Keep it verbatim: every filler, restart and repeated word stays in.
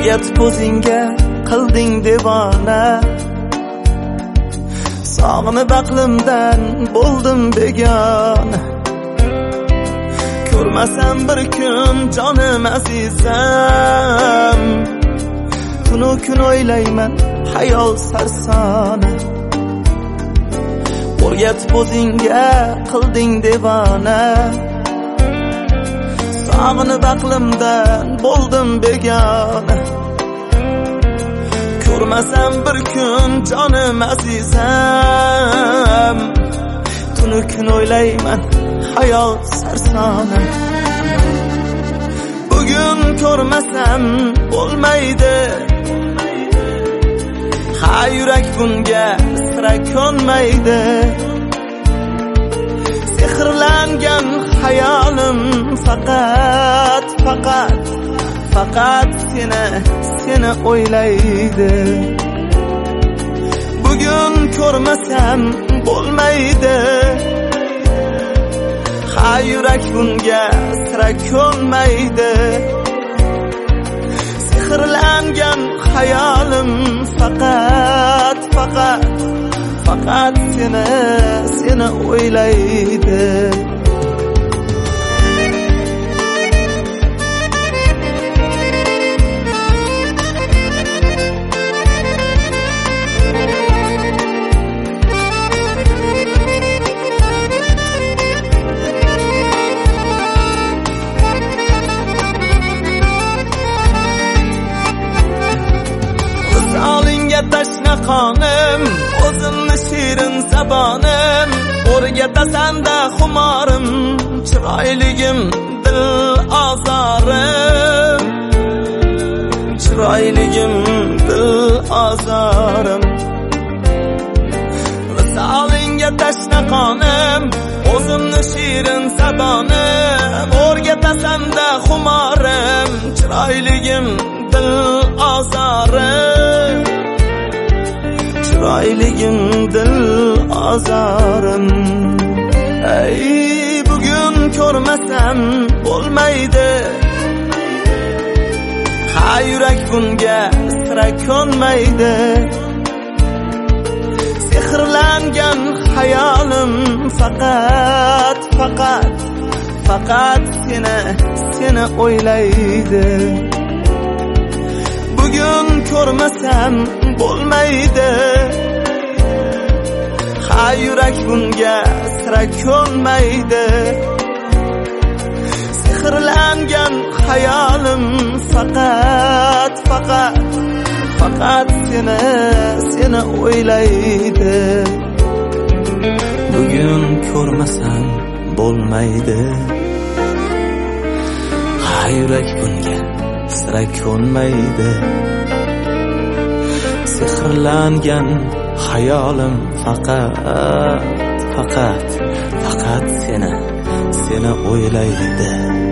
O'rgatib o'zingga qilding devona, sog'inib aqlimdan bo'ldim begona. Ko'rmasam bir kun jonim azizam, tunu kun o'ylayman hayol sarsona. O'rgatib o'zingga qilding devona, sog'inib aqlimdan bo'ldim begona. Ko'rmasam bir kun jonim azizam, tunu kun o'ylayman hayol sarsona. Bugun ko'rmasam bo'lmaydi, ha yurak bunga sira ko'nmaydi. Sehrlangan hayolim faqat faqat faqat seni seni o'ylaydi. Bugun ko'rmasam bo'lmaydi, ha yurak bunga sira ko'nmaydi. Sehrlangan hayolim faqat faqat faqat seni seni o'ylaydi. Tashna qonim, o'zimni shirin zabonim, o'rgatasan-da xumorim, chiroyligim dil ozorim, chiroyligim dil ozorim. Visolingga tashna qonim, o'zimni shirin zabonim, o'rgatasan-da xumorim, chiroyligim dil ozorim, chiroyligim dil ozorim. Ey bugun ko'rmasam bo'lmaydi, ha yurak bunga sira ko'nmaydi. Sehrlangan hayolim faqat faqat faqat seni seni o'ylaydi. Bugun ko'rmasam bo'lmaydi, ha yurak bunga sira ko'nmaydi. Sehrlangan hayolim faqat faqat faqat seni seni o'ylaydi. Bugun ko'rmasam bo'lmaydi, ha yurak bunga sira ko'nmaydi. Sehrlangan hayolim faqat faqat faqat seni seni o'ylaydi.